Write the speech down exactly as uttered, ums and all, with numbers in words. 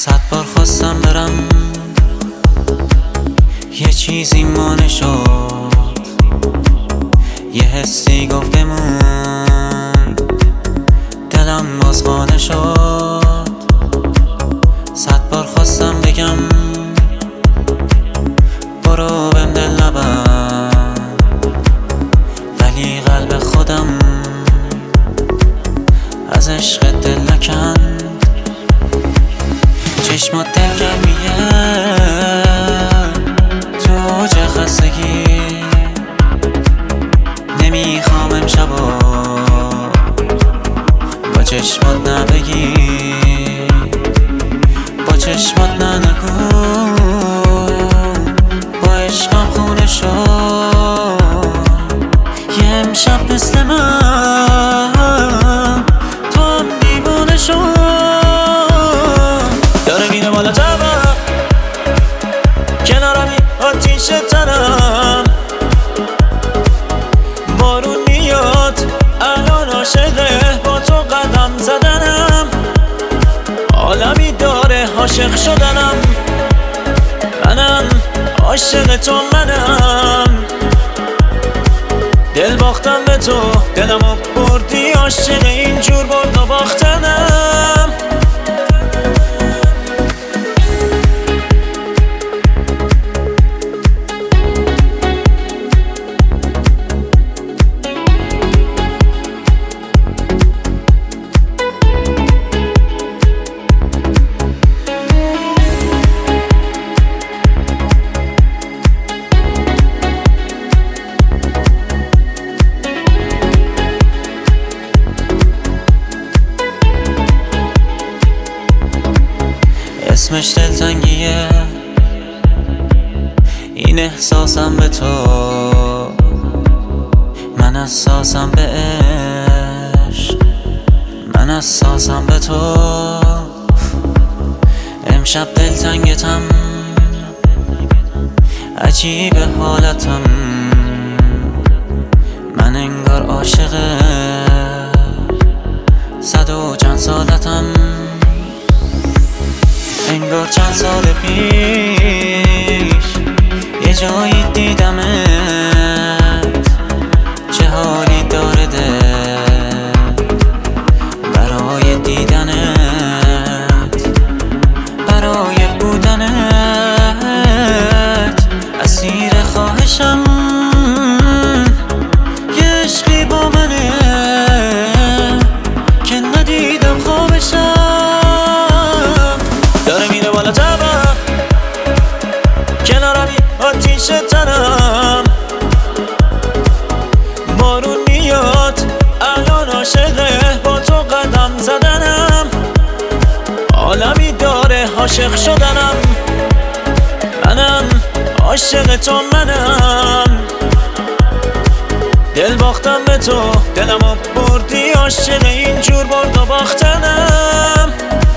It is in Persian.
صد بار خواستم برم یه چیزی مانع شد، یه حسی گفت بمون، دلم باز خانه شد. صد بار خواستم بگم برو بهم دل نبند، ولی قلب خودم از عشق دل نکند. چشمات دلگرمیه تو اوج خستگی، نمیخوام امشبا با چشمات نبگی، با چشمات ننگو با عشقم خونه شد. یه امشب مثل من تو هم دیوانه شد. داره میره بالا تبم کنارمی آتیش تنم، بارون میاد الان عاشقه با تو قدم زدنم، عالمی داره عاشق شدنم، منم عاشق تو منم، دل باختم به تو دلمو بردی، عاشق اینجور برد و باختنم. اسمش دلتنگیه، این احساسم به تو، من اساسم به عشق، من اساسم به تو. امشب دلتنگتم، عجیب حالتم، من انگار عاشق صد و چند سالتم، انگار چند سال پیش یه جایی دیدمت، چه حالی داره دل برای دیدنت، برای بودنت، اسیر خواهشم یه عشقی با منه که ندیدم خوابشم. داره میره بالا تبم کنارمی آتیش تنم، بارون میاد الان عاشقه با تو قدم زدنم، عالمی داره عاشق شدنم، منم عاشق تو منم، دل باختم به تو دلمو بردی، عاشق اینجور برد و باختنم.